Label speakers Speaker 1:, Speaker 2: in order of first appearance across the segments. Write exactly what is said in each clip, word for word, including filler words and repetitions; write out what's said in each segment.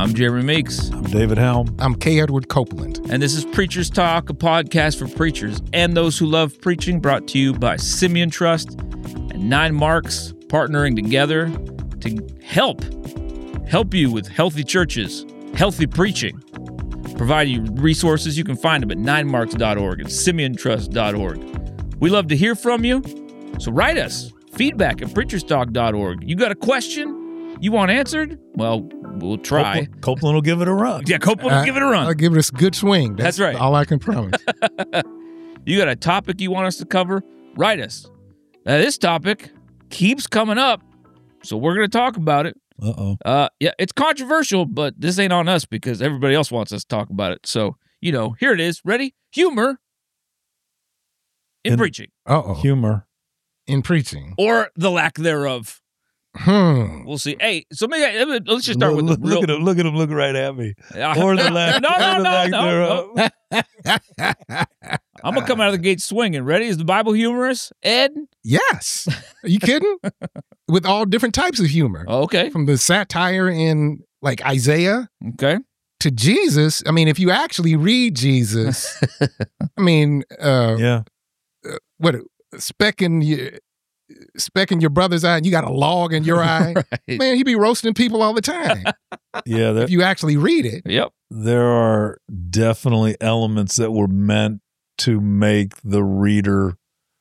Speaker 1: I'm Jeremy Meeks.
Speaker 2: I'm David Helm.
Speaker 3: I'm K. Edward Copeland.
Speaker 1: And this is Preachers Talk, a podcast for preachers and those who love preaching, brought to you by Simeon Trust and Nine Marks, partnering together to help, help you with healthy churches, healthy preaching, provide you resources. You can find them at nine marks dot org and simeon trust dot org. We love to hear from you, so write us, feedback at preachers talk dot org. You got a question you want answered? Well, we'll try.
Speaker 2: Copeland, Copeland will give it a run.
Speaker 1: Yeah, Copeland will give it a run.
Speaker 3: I'll give it a good swing. That's,
Speaker 1: That's right.
Speaker 3: all I can promise.
Speaker 1: You got a topic you want us to cover? Write us. Now, this topic keeps coming up, so we're going to talk about it.
Speaker 2: Uh-oh.
Speaker 1: Uh, yeah, it's controversial, but this ain't on us because everybody else wants us to talk about it. So, you know, here it is. Ready? Humor in,
Speaker 2: In-
Speaker 1: preaching.
Speaker 3: Uh-oh.
Speaker 2: Humor.
Speaker 3: In preaching.
Speaker 1: Or the lack thereof.
Speaker 3: Hmm.
Speaker 1: We'll see. Hey, so maybe let's just start
Speaker 2: look,
Speaker 1: with the
Speaker 2: look
Speaker 1: real...
Speaker 2: at him. Look at him looking right at me. Or the lack,
Speaker 1: no,
Speaker 2: or
Speaker 1: no,
Speaker 2: the
Speaker 1: no,
Speaker 2: lack
Speaker 1: no, no.
Speaker 2: thereof.
Speaker 1: I'm going to come out of the gate swinging. Ready? Is the Bible humorous? Ed?
Speaker 3: Yes. Are you kidding? With all different types of humor.
Speaker 1: Okay.
Speaker 3: From the satire in like Isaiah
Speaker 1: Okay.
Speaker 3: to Jesus. I mean, if you actually read Jesus, I mean, uh,
Speaker 2: Yeah.
Speaker 3: what, specking your, specking your brother's eye, and you got a log in your eye.
Speaker 1: Right.
Speaker 3: Man, he be roasting people all the time.
Speaker 2: Yeah. There,
Speaker 3: If you actually read it.
Speaker 1: Yep.
Speaker 2: there are definitely elements that were meant to make the reader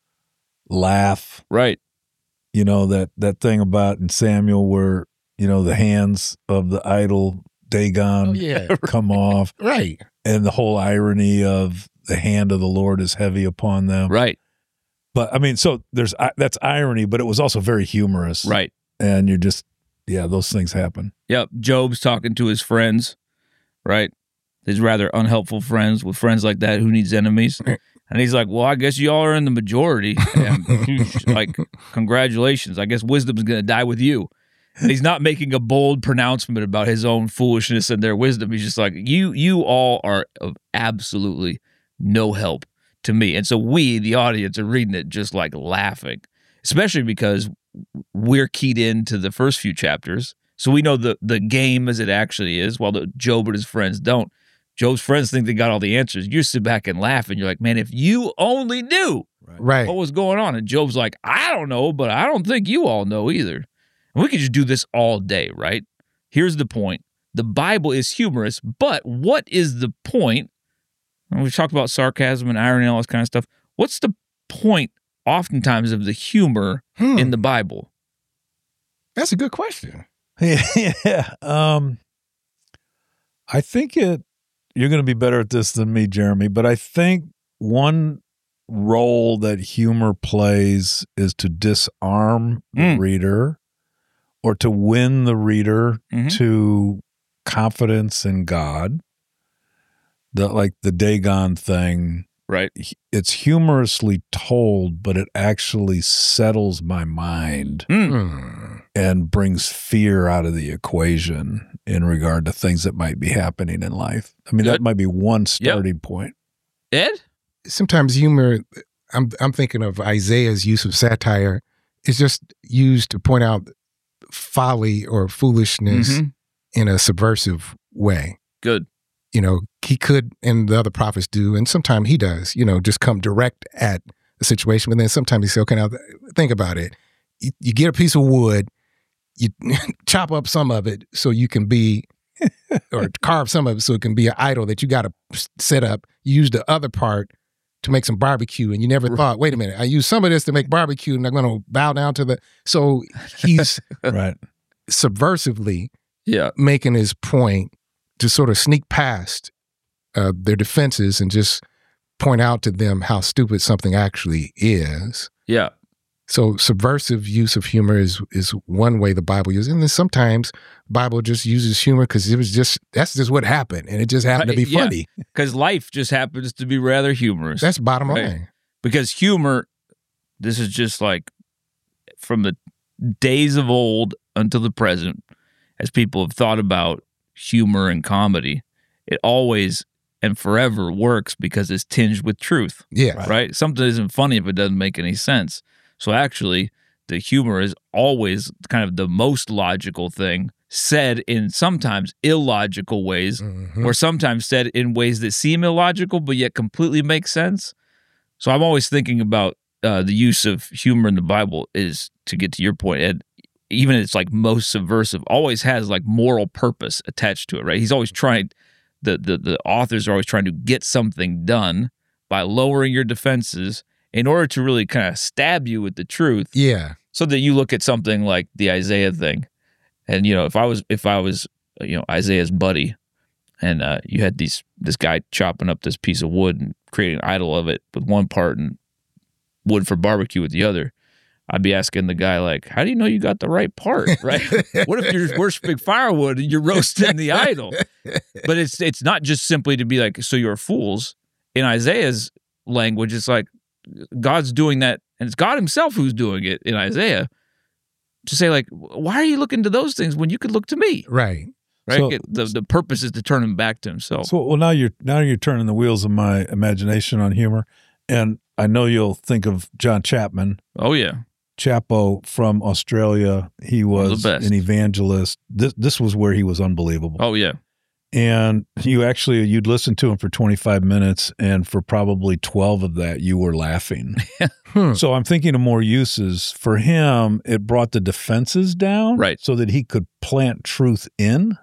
Speaker 2: laugh.
Speaker 1: Right.
Speaker 2: You know, that, that thing about in Samuel where, you know, the hands of the idol Dagon
Speaker 3: Oh, yeah.
Speaker 2: come off,
Speaker 3: Right.
Speaker 2: and the whole irony of the hand of the Lord is heavy upon them.
Speaker 1: Right.
Speaker 2: But I mean, so there's that's irony, but it was also very humorous.
Speaker 1: Right.
Speaker 2: And you're just, yeah, those things happen.
Speaker 1: Yep. Job's talking to his friends, right? His rather unhelpful friends. With friends like that, who needs enemies? And he's like, well, I guess y'all are in the majority. And like, congratulations. I guess wisdom's going to die with you. And he's not making a bold pronouncement about his own foolishness and their wisdom. He's just like, you, you all are of absolutely no help to me. And so we, the audience, are reading it just like laughing, especially because we're keyed into the first few chapters. So we know the, the game as it actually is, while the, Job and his friends don't. Job's friends think they got all the answers. You sit back and laugh, and you're like, man, if you only knew
Speaker 3: Right.
Speaker 1: what was going on. And Job's like, I don't know, but I don't think you all know either. And we could just do this all day, right? Here's the point. The Bible is humorous, but what is the point? And we've talked about sarcasm and irony and all this kind of stuff. What's the point, oftentimes, of the humor
Speaker 3: Hmm.
Speaker 1: in the Bible?
Speaker 3: That's a good question.
Speaker 2: Yeah. Um, I think it, you're going to be better at this than me, Jeremy, but I think one role that humor plays is to disarm the
Speaker 1: Mm.
Speaker 2: reader or to win the reader
Speaker 1: Mhm.
Speaker 2: to confidence in God. The, like the Dagon thing,
Speaker 1: Right.
Speaker 2: it's humorously told, but it actually settles my mind
Speaker 3: Hmm.
Speaker 2: and brings fear out of the equation in regard to things that might be happening in life. I mean,
Speaker 1: Good.
Speaker 2: that might be one starting point.
Speaker 1: Ed?
Speaker 3: Sometimes humor, I'm I'm thinking of Isaiah's use of satire, is just used to point out folly or foolishness
Speaker 1: Mhm.
Speaker 3: in a subversive way.
Speaker 1: Good.
Speaker 3: You know, he could, and the other prophets do, and sometimes he does, you know, just come direct at the situation. But then sometimes he says, okay, now think about it. You, you get a piece of wood, you chop up some of it so you can be, or carve some of it so it can be an idol that you got to set up. You use the other part to make some barbecue, and you never thought, wait a minute, I use some of this to make barbecue, and I'm going to bow down to the. So he's
Speaker 2: Right.
Speaker 3: subversively
Speaker 1: Yeah.
Speaker 3: making his point to sort of sneak past uh, their defenses and just point out to them how stupid something actually is.
Speaker 1: Yeah.
Speaker 3: So subversive use of humor is is one way the Bible uses, and then sometimes Bible just uses humor because it was just that's just what happened, and it just happened to be
Speaker 1: Yeah.
Speaker 3: funny.
Speaker 1: Because life just happens to be rather humorous.
Speaker 3: That's bottom
Speaker 1: Right.
Speaker 3: line.
Speaker 1: Because humor, this is just like from the days of old until the present, as people have thought about humor and comedy, it always and forever works because it's tinged with truth,
Speaker 3: Yeah,
Speaker 1: right? Something isn't funny if it doesn't make any sense. So actually, the humor is always kind of the most logical thing said in sometimes illogical ways,
Speaker 3: Mhm.
Speaker 1: or sometimes said in ways that seem illogical but yet completely make sense. So I'm always thinking about uh, the use of humor in the Bible is, to get to your point, Ed, even it's like most subversive, always has like moral purpose attached to it, right? He's always trying, the the the authors are always trying to get something done by lowering your defenses in order to really kind of stab you with the truth,
Speaker 3: Yeah.
Speaker 1: so that you look at something like the Isaiah thing. And, you know, if I was, if I was, you know, Isaiah's buddy, and uh, you had these, this guy chopping up this piece of wood and creating an idol of it with one part and wood for barbecue with the other, I'd be asking the guy, like, how do you know you got the right part, right? What if you're worshiping firewood and you're roasting the idol? But it's it's not just simply to be like, so you're fools. In Isaiah's language, it's like God's doing that, and it's God himself who's doing it in Isaiah, to say, like, why are you looking to those things when you could look to me?
Speaker 3: Right.
Speaker 1: Right?
Speaker 2: So-
Speaker 1: It- the, the purpose is to turn him back to himself.
Speaker 2: So, well, now you're now you're turning the wheels of my imagination on humor, and I know you'll think of John Chapman,
Speaker 1: Oh, yeah.
Speaker 2: Chapo from Australia. He
Speaker 1: One of
Speaker 2: was
Speaker 1: the best.
Speaker 2: an evangelist. This this was where he was unbelievable.
Speaker 1: Oh, yeah.
Speaker 2: And you actually you'd listen to him for twenty-five minutes, and for probably twelve of that you were laughing.
Speaker 3: Hmm.
Speaker 2: So I'm thinking of more uses for him. It brought the defenses down,
Speaker 1: Right.
Speaker 2: so that he could plant truth in.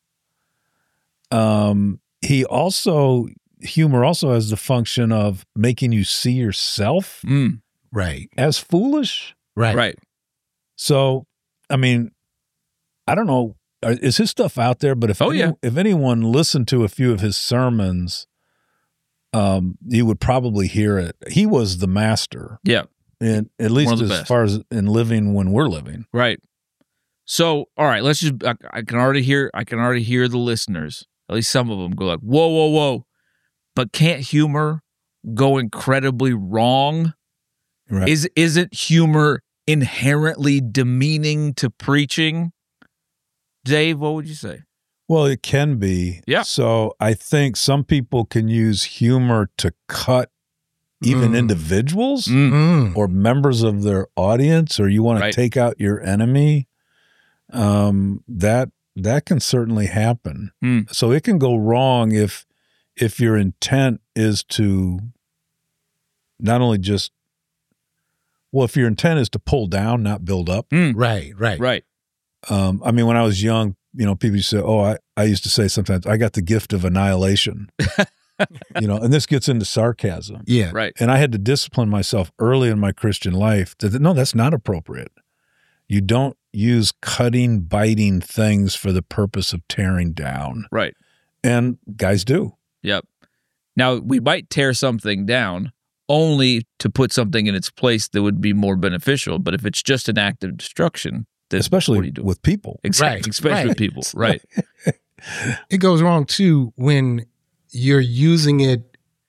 Speaker 2: Um, he also humor also has the function of making you see yourself
Speaker 1: Mm,
Speaker 3: Right.
Speaker 2: as foolish.
Speaker 3: Right.
Speaker 1: right.
Speaker 2: So, I mean, I don't know, are- is his stuff out there? But if
Speaker 1: Oh,
Speaker 2: any-
Speaker 1: yeah.
Speaker 2: if anyone listened to a few of his sermons, um, you would probably hear it. He was the master,
Speaker 1: Yeah.
Speaker 2: and at least
Speaker 1: of the
Speaker 2: as
Speaker 1: best.
Speaker 2: far as in living when we're living.
Speaker 1: Right. So, all right, let's just, I, I can already hear, I can already hear the listeners, at least some of them, go like, whoa, whoa, whoa. But can't humor go incredibly wrong?
Speaker 2: Right.
Speaker 1: Is, isn't humor inherently demeaning to preaching? Dave, what would you say?
Speaker 2: Well, it can be.
Speaker 1: Yeah.
Speaker 2: So I think some people can use humor to cut even
Speaker 3: Mm.
Speaker 2: individuals
Speaker 1: Mm,
Speaker 3: Mm.
Speaker 2: or members of their audience, or you want
Speaker 1: Right.
Speaker 2: to take out your enemy. Um, that that can certainly happen.
Speaker 1: Mm.
Speaker 2: So it can go wrong if if your intent is to not only just well, if your intent is to pull down, not build up.
Speaker 1: mm,
Speaker 3: Right. Right.
Speaker 1: right.
Speaker 2: Um, I mean, when I was young, you know, people used to say, "Oh, I, I used to say sometimes I got the gift of annihilation," you know, and this gets into sarcasm.
Speaker 3: Yeah.
Speaker 1: Right.
Speaker 2: And I had to discipline myself early in my Christian life that no, that's not appropriate. You don't use cutting, biting things for the purpose of tearing down,
Speaker 1: Right.
Speaker 2: and guys do.
Speaker 1: Yep. Now, we might tear something down only to put something in its place that would be more beneficial. But if it's just an act of destruction, then
Speaker 2: Especially
Speaker 1: what do you do?
Speaker 2: with people.
Speaker 1: Exactly.
Speaker 3: Right,
Speaker 1: Especially
Speaker 3: right.
Speaker 1: with people. Right.
Speaker 3: It goes wrong too when you're using it,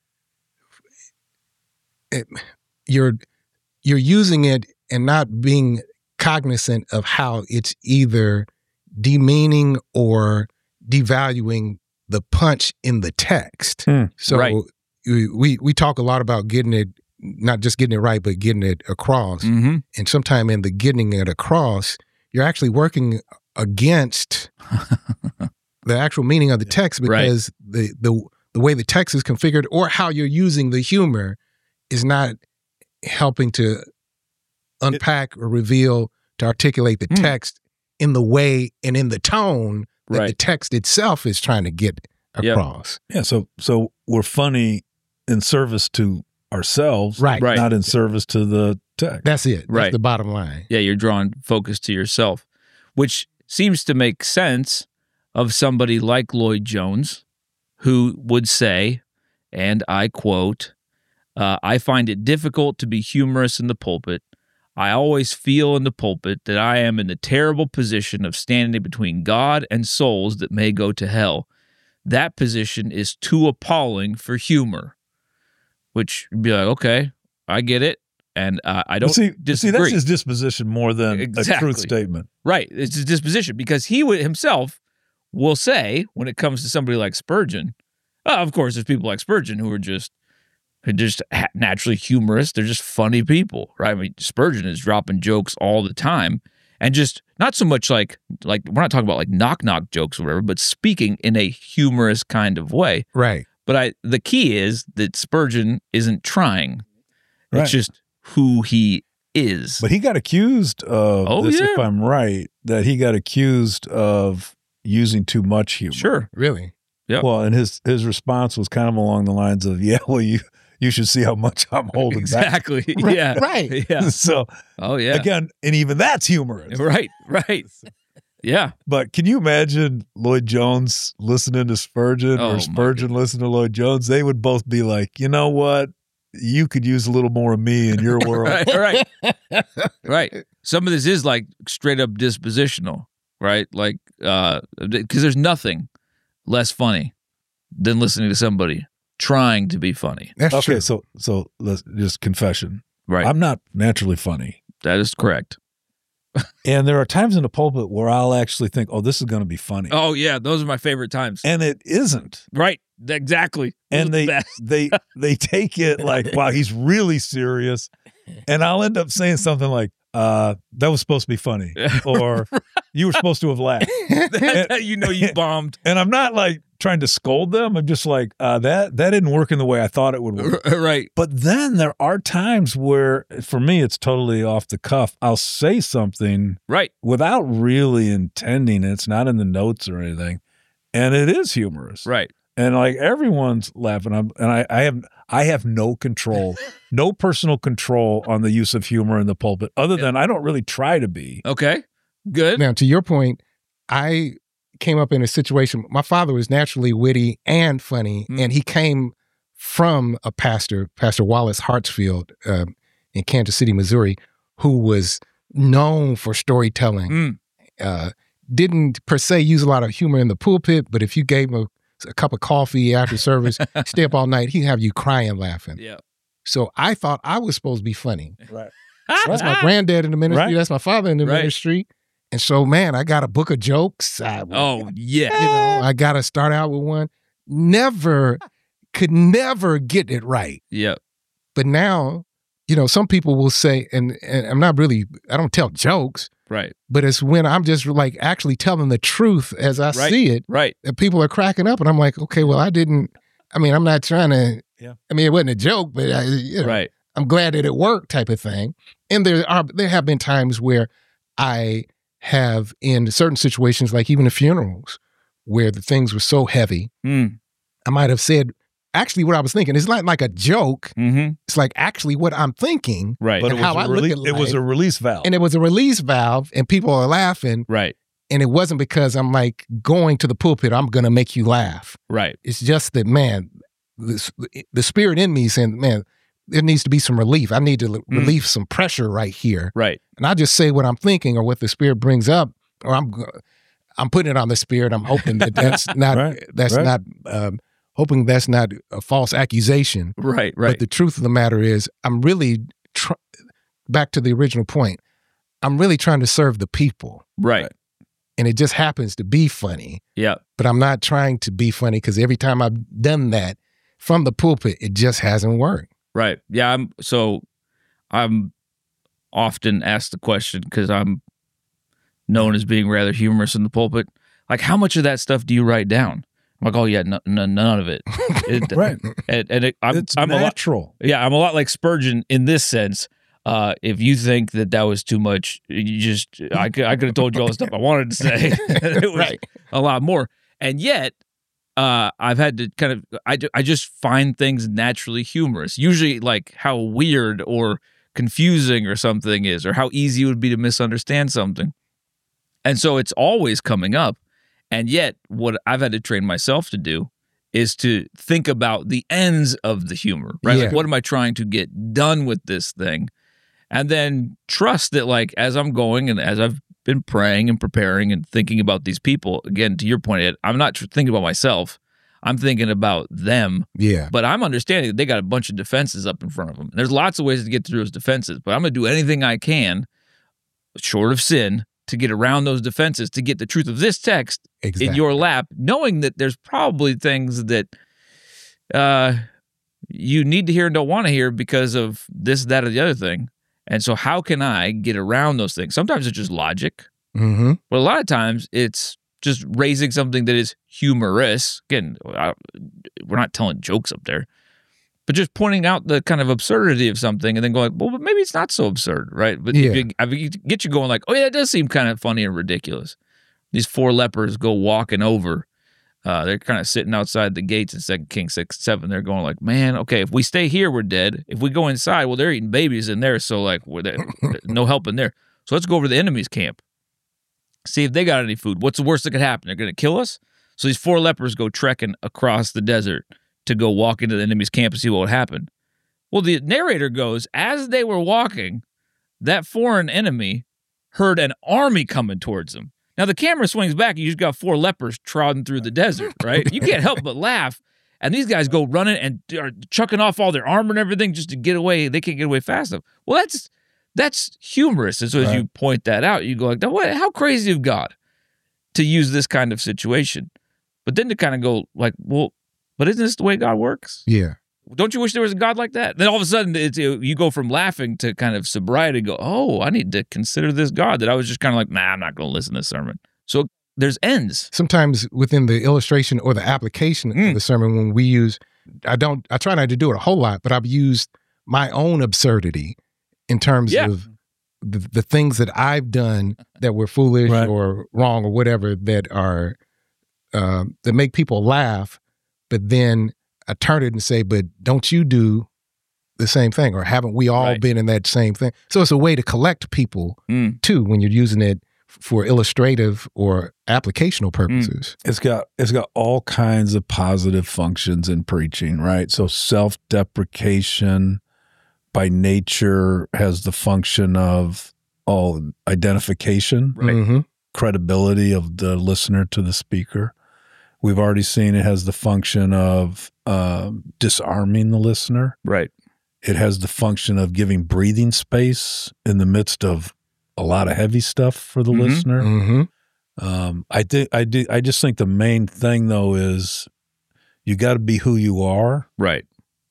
Speaker 3: it you're you're using it and not being cognizant of how it's either demeaning or devaluing the punch in the text.
Speaker 2: Hmm.
Speaker 3: So
Speaker 1: Right.
Speaker 3: we, we we talk a lot about getting it, not just getting it right, but getting it across.
Speaker 1: Mm-hmm.
Speaker 3: And sometime in the getting it across, you're actually working against the actual meaning of the text
Speaker 1: Right.
Speaker 3: because the, the the way the text is configured or how you're using the humor is not helping to unpack or reveal, to articulate the
Speaker 1: Hmm.
Speaker 3: text in the way and in the tone that the
Speaker 1: Right.
Speaker 3: text itself is trying to get
Speaker 1: Yep.
Speaker 3: across.
Speaker 2: Yeah. So so we're funny in service to ourselves,
Speaker 3: Right.
Speaker 1: Right.
Speaker 2: not in service to the text.
Speaker 3: That's it. That's
Speaker 1: Right.
Speaker 3: the bottom line.
Speaker 1: Yeah, you're drawing focus to yourself, which seems to make sense of somebody like Lloyd Jones, who would say, and I quote, uh, I find it difficult to be humorous in the pulpit. I always feel in the pulpit that I am in the terrible position of standing between God and souls that may go to hell. That position is too appalling for humor. Which would be like, okay, I get it. And uh, I don't
Speaker 2: But see,
Speaker 1: disagree.
Speaker 2: see, that's his disposition more than a
Speaker 1: Exactly.
Speaker 2: truth statement.
Speaker 1: Right. It's his disposition because he would himself will say when it comes to somebody like Spurgeon, uh, of course, there's people like Spurgeon who are just who are just ha- naturally humorous. They're just funny people, right? I mean, Spurgeon is dropping jokes all the time. and just not so much like like we're not talking about like knock knock jokes or whatever, but speaking in a humorous kind of way.
Speaker 3: Right.
Speaker 1: But I the key is that Spurgeon isn't trying.
Speaker 2: Right.
Speaker 1: It's just who he is.
Speaker 2: But he got accused of
Speaker 1: Oh,
Speaker 2: this,
Speaker 1: yeah.
Speaker 2: if I'm right, that he got accused of using too much humor.
Speaker 1: Sure.
Speaker 3: Really?
Speaker 1: Yep.
Speaker 2: Well, and his his response was kind of along the lines of, "Yeah, well, you you should see how much I'm holding
Speaker 1: Exactly.
Speaker 3: Right,
Speaker 1: Yeah.
Speaker 3: right.
Speaker 1: Yeah.
Speaker 2: back." So
Speaker 1: Oh yeah.
Speaker 2: again, and even that's humorous.
Speaker 1: Right. Right. Yeah.
Speaker 2: But can you imagine Lloyd Jones listening to Spurgeon
Speaker 1: Oh, my
Speaker 2: or Spurgeon listening to Lloyd Jones? They would both be like, you know what? You could use a little more of me in your world.
Speaker 1: Right. Right. Right. Some of this is like straight up dispositional, right? Like, uh, because there's nothing less funny than listening to somebody trying to be funny.
Speaker 3: That's
Speaker 2: Okay,
Speaker 3: true.
Speaker 2: so so let's just confession.
Speaker 1: Right.
Speaker 2: I'm not naturally funny.
Speaker 1: That is correct.
Speaker 2: And there are times in the pulpit where I'll actually think, oh, this is going to be funny.
Speaker 1: Oh yeah, those are my favorite times.
Speaker 2: And it isn't.
Speaker 1: Right. Exactly. Those are
Speaker 2: And
Speaker 1: the
Speaker 2: they
Speaker 1: best.
Speaker 2: they they take it like, wow, he's really serious. And I'll end up saying something like, uh, that was supposed to be funny. Or you were supposed to have laughed.
Speaker 1: That's how you know you bombed.
Speaker 2: And I'm not like trying to scold them. I'm just like, uh, that that didn't work in the way I thought it would work.
Speaker 1: Right.
Speaker 2: But then there are times where, for me, it's totally off the cuff. I'll say something
Speaker 1: Right.
Speaker 2: without really intending it. It's not in the notes or anything. And it is humorous.
Speaker 1: Right.
Speaker 2: And like everyone's laughing. I'm, and I, I have I have no control, no personal control on the use of humor in the pulpit, other than I don't really try to be.
Speaker 1: Okay. Good.
Speaker 3: Now, to your point, I came up in a situation. My father was naturally witty and funny,
Speaker 1: Mm.
Speaker 3: and he came from a pastor, Pastor Wallace Hartsfield, uh, in Kansas City, Missouri, who was known for storytelling.
Speaker 1: Mm.
Speaker 3: Uh, didn't per se use a lot of humor in the pulpit, but if you gave him a, a cup of coffee after service, stay up all night, he'd have you crying laughing.
Speaker 1: Yeah.
Speaker 3: So I thought I was supposed to be funny.
Speaker 2: Right.
Speaker 3: That's my granddad in the ministry.
Speaker 2: Right.
Speaker 3: That's my father in the
Speaker 1: Right.
Speaker 3: ministry. And so, man, I got a book of jokes. I,
Speaker 1: Oh yeah.
Speaker 3: you know, I got to start out with one. Never, could never get it right.
Speaker 1: Yeah.
Speaker 3: But now, you know, some people will say, and, and I'm not really, I don't tell jokes,
Speaker 1: Right.
Speaker 3: but it's when I'm just like actually telling the truth as I
Speaker 1: Right.
Speaker 3: see it,
Speaker 1: Right.
Speaker 3: and people are cracking up. And I'm like, okay, well, I didn't, I mean, I'm not trying to,
Speaker 2: Yeah.
Speaker 3: I mean, it wasn't a joke, but I, you know,
Speaker 1: Right.
Speaker 3: I'm glad that it worked type of thing. And there are there have been times where I have in certain situations, like even at funerals, where the things were so heavy,
Speaker 1: Mm.
Speaker 3: I might have said actually what I was thinking. It's not like a joke.
Speaker 1: Mm-hmm.
Speaker 3: It's like actually what I'm thinking.
Speaker 1: Right.
Speaker 2: But
Speaker 3: And
Speaker 2: it was,
Speaker 3: how I
Speaker 2: a,
Speaker 3: look
Speaker 2: rele-
Speaker 3: at
Speaker 2: it was
Speaker 3: life.
Speaker 2: a release valve.
Speaker 3: And it was a release valve and people are laughing.
Speaker 1: Right.
Speaker 3: And it wasn't because I'm like going to the pulpit, I'm going to make you laugh.
Speaker 1: Right.
Speaker 3: It's just that, man, the, the spirit in me saying, man, there needs to be some relief. I need to
Speaker 1: Mm.
Speaker 3: relieve some pressure right here.
Speaker 1: Right.
Speaker 3: And I just say what I'm thinking or what the spirit brings up, or I'm I'm putting it on the spirit. I'm hoping that that's not
Speaker 2: Right,
Speaker 3: that's
Speaker 2: right.
Speaker 3: not um, hoping that's not a false accusation.
Speaker 1: Right. Right.
Speaker 3: But the truth of the matter is, I'm really tr- back to the original point. I'm really trying to serve the people,
Speaker 1: right.
Speaker 3: and it just happens to be funny.
Speaker 1: Yeah.
Speaker 3: But I'm not trying to be funny because every time I've done that from the pulpit, it just hasn't worked.
Speaker 1: Right. Yeah. I'm so I'm often asked the question because I'm known as being rather humorous in the pulpit. Like, how much of that stuff do you write down? I'm like, oh yeah, no, no, none of it. It-
Speaker 2: Right.
Speaker 1: And, and it, I'm,
Speaker 2: It's
Speaker 1: I'm a lot.
Speaker 2: natural.
Speaker 1: Yeah, I'm a lot like Spurgeon in this sense. Uh, if you think that that was too much, you just I could I could have told you all the stuff I wanted to say. It was
Speaker 3: Right.
Speaker 1: a lot more, and yet uh, I've had to kind of I, ju- I just find things naturally humorous. Usually, like how weird or confusing or something is, or how easy it would be to misunderstand something, and so it's always coming up. And yet, what I've had to train myself to do is to think about the ends of the humor, right? Like,
Speaker 3: Yeah.
Speaker 1: what am I trying to get done with this thing? And then trust that, like, as I'm going and as I've been praying and preparing and thinking about these people, again, to your point, Ed, I'm not tr- thinking about myself. I'm thinking about them,
Speaker 3: Yeah.
Speaker 1: but I'm understanding that they got a bunch of defenses up in front of them. And there's lots of ways to get through those defenses, but I'm going to do anything I can, short of sin, to get around those defenses, to get the truth of this text
Speaker 3: Exactly.
Speaker 1: in your lap, knowing that there's probably things that uh, you need to hear and don't want to hear because of this, that, or the other thing. And so how can I get around those things? Sometimes it's just logic,
Speaker 3: Mm-hmm.
Speaker 1: but a lot of times it's just raising something that is humorous. Again, I, we're not telling jokes up there, but just pointing out the kind of absurdity of something and then going, well, but maybe it's not so absurd, right? But
Speaker 3: Yeah.
Speaker 1: if you, if you get you going like, oh yeah, it does seem kind of funny and ridiculous. These four lepers go walking over. Uh, they're kind of sitting outside the gates in Second Kings six, seven. They're going like, man, okay, if we stay here, we're dead. If we go inside, well, they're eating babies in there, so like, we're there, no help in there. So let's go over to the enemy's camp, see if they got any food. What's the worst that could happen? They're going to kill us? So these four lepers go trekking across the desert to go walk into the enemy's camp and see what would happen. Well, the narrator goes, as they were walking, that foreign enemy heard an army coming towards them. Now, the camera swings back, and you just got four lepers trotting through the desert, right? You can't help but laugh. And these guys go running and are chucking off all their armor and everything just to get away. They can't get away fast enough. Well, that's that's humorous. And so as
Speaker 2: Right.
Speaker 1: you point that out, you go like, what? How crazy of God to use this kind of situation. But then to kind of go like, well, but isn't this the way God works?
Speaker 3: Yeah.
Speaker 1: Don't you wish there was a God like that? Then all of a sudden, it's, you go from laughing to kind of sobriety and go, oh, I need to consider this God that I was just kind of like, nah, I'm not going to listen to this sermon. So there's ends.
Speaker 3: Sometimes within the illustration or the application
Speaker 1: Mm.
Speaker 3: of the sermon, when we use, I don't, I try not to do it a whole lot, but I've used my own absurdity in terms
Speaker 1: Yeah.
Speaker 3: of the, the things that I've done that were foolish
Speaker 2: Right.
Speaker 3: or wrong or whatever that are, uh, that make people laugh, but then I turn it and say, but don't you do the same thing? Or haven't we all
Speaker 1: Right.
Speaker 3: been in that same thing? So it's a way to collect people
Speaker 1: Mm.
Speaker 3: too when you're using it for illustrative or applicational purposes.
Speaker 2: It's got it's got all kinds of positive functions in preaching, right? So self-deprecation by nature has the function of all identification,
Speaker 1: Right.
Speaker 3: Mm-hmm.
Speaker 2: credibility of the listener to the speaker. We've already seen it has the function of uh, disarming the listener.
Speaker 1: Right.
Speaker 2: It has the function of giving breathing space in the midst of a lot of heavy stuff for the
Speaker 1: Mhm.
Speaker 2: listener.
Speaker 3: Mm-hmm.
Speaker 2: Um, I think I do. I just think the main thing though is you got to be who you are,
Speaker 1: Right.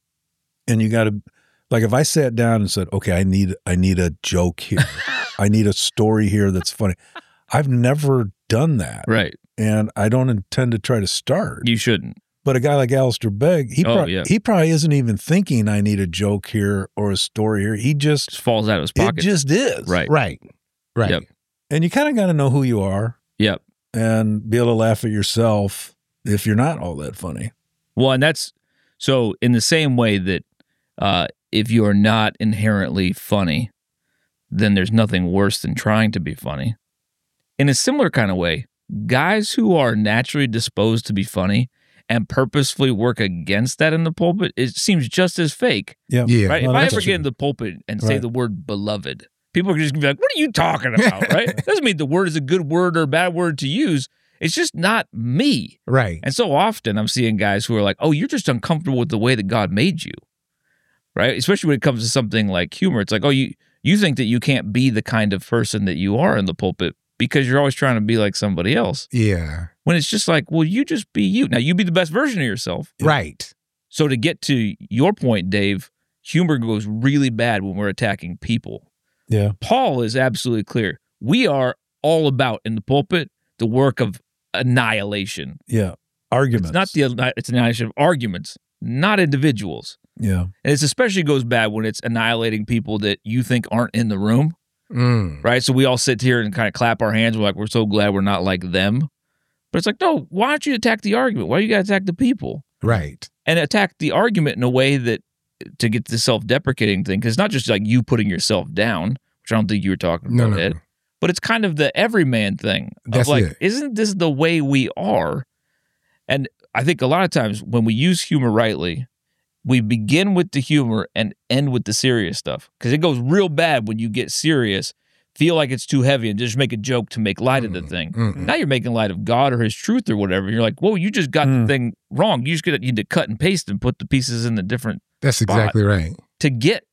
Speaker 2: and you got to like if I sat down and said, "Okay, I need I need a joke here. I need a story here that's funny." I've never done that,
Speaker 1: Right.
Speaker 2: and I don't intend to try to start.
Speaker 1: You shouldn't.
Speaker 2: But a guy like Alistair Begg, he
Speaker 1: Oh,
Speaker 2: prob-
Speaker 1: yeah.
Speaker 2: he probably isn't even thinking I need a joke here or a story here. He just
Speaker 1: Just falls out of his
Speaker 2: it
Speaker 1: pocket.
Speaker 2: just is,
Speaker 1: Right.
Speaker 3: Right. Right.
Speaker 1: Yep.
Speaker 2: And you kind of got to know who you are
Speaker 1: Yep.
Speaker 2: and be able to laugh at yourself if you're not all that funny.
Speaker 1: Well, and that's so in the same way that uh, if you are not inherently funny, then there's nothing worse than trying to be funny. In a similar kind of way, guys who are naturally disposed to be funny and purposefully work against that in the pulpit, it seems just as fake.
Speaker 2: Yeah.
Speaker 3: Yeah.
Speaker 1: Right?
Speaker 2: Well,
Speaker 1: if I
Speaker 2: that's
Speaker 1: ever
Speaker 2: true.
Speaker 1: get in the pulpit and say
Speaker 2: Right.
Speaker 1: the word beloved, people are just gonna be like, what are you talking about? Right? Doesn't mean the word is a good word or a bad word to use. It's just not me.
Speaker 3: Right.
Speaker 1: And so often I'm seeing guys who are like, oh, you're just uncomfortable with the way that God made you. Right? Especially when it comes to something like humor. It's like, oh, you you think that you can't be the kind of person that you are in the pulpit because you're always trying to be like somebody else.
Speaker 3: Yeah.
Speaker 1: When it's just like, well, you just be you. Now, you be the best version of yourself.
Speaker 2: Yeah.
Speaker 3: Right.
Speaker 1: So to get to your point, Dave, humor goes really bad when we're attacking people.
Speaker 2: Yeah.
Speaker 1: Paul is absolutely clear. We are all about in the pulpit the work of annihilation.
Speaker 2: Yeah. Arguments.
Speaker 1: It's not the it's annihilation of arguments, not individuals.
Speaker 2: Yeah.
Speaker 1: And it's especially goes bad when it's annihilating people that you think aren't in the room,
Speaker 3: Mm.
Speaker 1: right? So we all sit here and kind of clap our hands. We're like, we're so glad we're not like them. But it's like, no, why don't you attack the argument? Why do you got to attack the people?
Speaker 3: Right.
Speaker 1: And attack the argument in a way that to get the self-deprecating thing, because it's not just like you putting yourself down, which I don't think you were talking
Speaker 3: No,
Speaker 1: about,
Speaker 3: no,
Speaker 1: Ed,
Speaker 3: no.
Speaker 1: but it's kind of the everyman thing of
Speaker 3: That's
Speaker 1: like,
Speaker 3: it.
Speaker 1: isn't this the way we are? And I think a lot of times when we use humor rightly, we begin with the humor and end with the serious stuff, because it goes real bad when you get serious, feel like it's too heavy, and just make a joke to make light of the
Speaker 3: Mm,
Speaker 1: thing.
Speaker 3: mm-mm.
Speaker 1: Now you're making light of God or His truth or whatever. You're like, whoa, you just got
Speaker 2: Mm.
Speaker 1: the thing wrong. You just gotta- need to cut and paste and put the pieces in the different
Speaker 3: That's exactly right.
Speaker 1: to get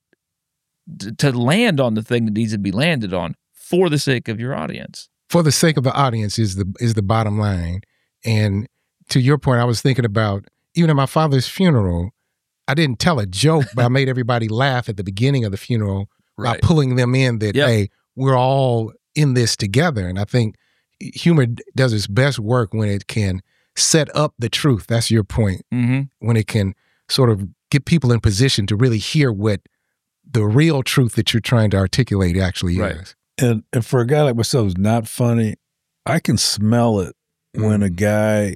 Speaker 1: to, to land on the thing that needs to be landed on for the sake of your audience.
Speaker 3: For the sake of the audience is the is the bottom line. And to your point, I was thinking about even at my father's funeral, I didn't tell a joke, but I made everybody laugh at the beginning of the funeral by
Speaker 1: Right.
Speaker 3: pulling them in that,
Speaker 1: Yep.
Speaker 3: hey, we're all in this together. And I think humor does its best work when it can set up the truth. That's your point.
Speaker 1: Mm-hmm.
Speaker 3: When it can sort of get people in position to really hear what the real truth that you're trying to articulate actually
Speaker 1: Right.
Speaker 3: is.
Speaker 2: And, and for a guy like myself who's not funny, I can smell it when a guy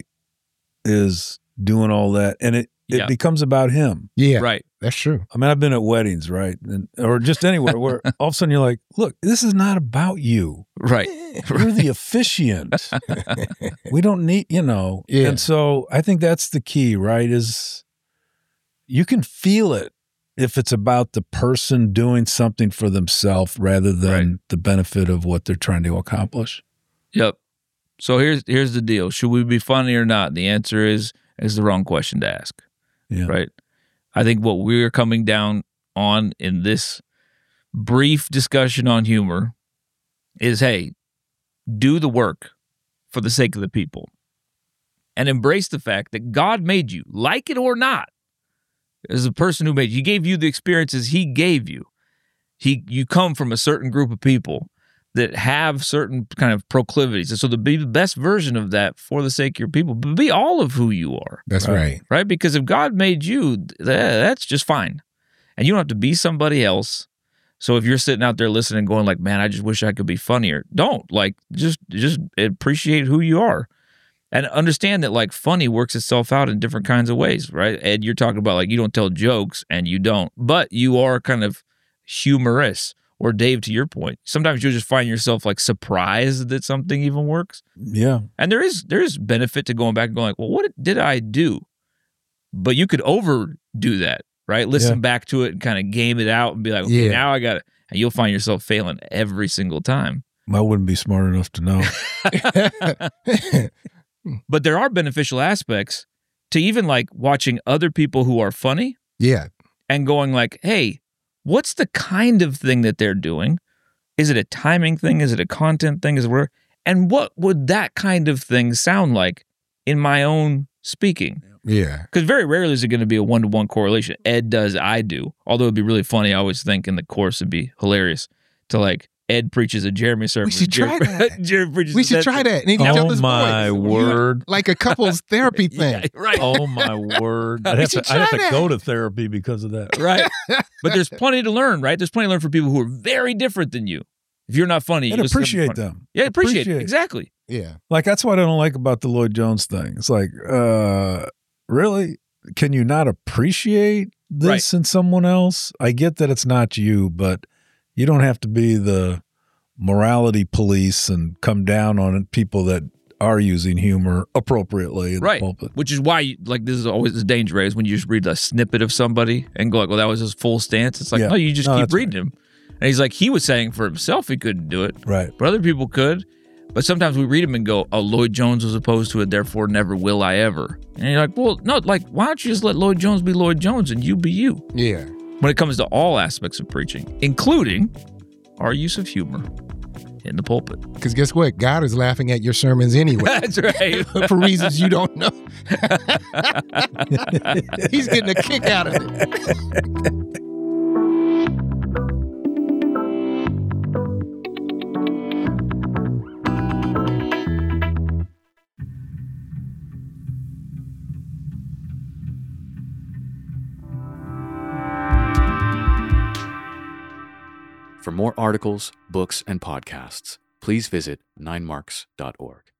Speaker 2: is doing all that, and it, it
Speaker 1: Yeah.
Speaker 2: becomes about him.
Speaker 3: Yeah,
Speaker 1: Right.
Speaker 3: that's true.
Speaker 2: I mean, I've been at weddings, right? And, or just anywhere where all of a sudden you're like, look, this is not about you.
Speaker 1: Right.
Speaker 2: You're the officiant. We don't need, you know.
Speaker 3: Yeah.
Speaker 2: And so I think that's the key, right? Is you can feel it if it's about the person doing something for themselves rather than
Speaker 1: Right.
Speaker 2: the benefit of what they're trying to accomplish.
Speaker 1: Yep. So here's here's the deal. Should we be funny or not? The answer is is the wrong question to ask.
Speaker 2: Yeah.
Speaker 1: Right. I think what we're coming down on in this brief discussion on humor is, hey, do the work for the sake of the people and embrace the fact that God made you, like it or not, as a person who made you. He gave you the experiences he gave you. He, you come from a certain group of people that have certain kind of proclivities. And so to be the best version of that for the sake of your people, but be all of who you are.
Speaker 3: That's
Speaker 2: Right.
Speaker 3: right.
Speaker 1: Right? Because if God made you, th- that's just fine. And you don't have to be somebody else. So if you're sitting out there listening going like, man, I just wish I could be funnier. Don't. Like, just just appreciate who you are. And understand that like funny works itself out in different kinds of ways, right? Ed, you're talking about like you don't tell jokes and you don't, but you are kind of humorous. Or Dave, to your point, sometimes you'll just find yourself like surprised that something even works.
Speaker 2: Yeah.
Speaker 1: And there is there is benefit to going back and going like, well, what did I do? But you could overdo that, right? Listen
Speaker 2: Yeah.
Speaker 1: back to it and kind of game it out and be like, okay,
Speaker 3: Yeah.
Speaker 1: now I got it. And you'll find yourself failing every single time.
Speaker 2: I wouldn't be smart enough to know.
Speaker 1: But there are beneficial aspects to even like watching other people who are funny
Speaker 3: Yeah.
Speaker 1: and going like, hey, what's the kind of thing that they're doing? Is it a timing thing? Is it a content thing? Is it where? And what would that kind of thing sound like in my own speaking?
Speaker 3: Yeah.
Speaker 1: Because very rarely is it going to be a one-to-one correlation. Ed does, I do. Although it'd be really funny, I always think in the course it'd be hilarious to like, Ed preaches a Jeremy sermon.
Speaker 3: We should
Speaker 1: Jeremy,
Speaker 3: try that.
Speaker 1: Jeremy preaches
Speaker 3: We
Speaker 1: a
Speaker 3: should
Speaker 1: that-
Speaker 3: try that. And he can tell
Speaker 2: Oh
Speaker 3: his
Speaker 2: my
Speaker 3: voice.
Speaker 2: word.
Speaker 3: Like a couple's therapy thing.
Speaker 1: Yeah, right.
Speaker 2: Oh my word. I'd
Speaker 3: We
Speaker 2: have to,
Speaker 3: should
Speaker 2: I'd have
Speaker 3: try
Speaker 2: to
Speaker 3: that.
Speaker 2: go to therapy because of that.
Speaker 1: Right. But there's plenty to learn, right? There's plenty to learn for people who are very different than you. If you're not funny,
Speaker 2: And
Speaker 1: you just gotta be
Speaker 2: appreciate
Speaker 1: funny.
Speaker 2: them.
Speaker 1: Yeah, appreciate,
Speaker 2: Appreciate
Speaker 1: it.
Speaker 2: it.
Speaker 1: Exactly.
Speaker 3: Yeah.
Speaker 2: Like, that's what I don't like about the Lloyd Jones thing. It's like, uh, really? Can you not appreciate this in someone else? I get that it's not you, but you don't have to be the morality police and come down on people that are using humor appropriately in
Speaker 1: Right.
Speaker 2: the pulpit.
Speaker 1: Which is why, you, like, this is always the danger, right? Is when you just read a snippet of somebody and go like, well, that was his full stance. It's like,
Speaker 2: Yeah.
Speaker 1: no, you just
Speaker 2: No,
Speaker 1: keep
Speaker 2: that's
Speaker 1: reading him. And he's like, he was saying for himself he couldn't do it,
Speaker 2: Right.
Speaker 1: but other people could. But sometimes we read him and go, oh, Lloyd Jones was opposed to it, therefore never will I ever. And you're like, well, no, like, why don't you just let Lloyd Jones be Lloyd Jones and you be you?
Speaker 3: Yeah.
Speaker 1: When it comes to all aspects of preaching, including our use of humor in the pulpit.
Speaker 3: Because guess what? God is laughing at your sermons anyway.
Speaker 1: That's right.
Speaker 3: For reasons you don't know. He's getting a kick out of it.
Speaker 4: For more articles, books, and podcasts, please visit nine marks dot org.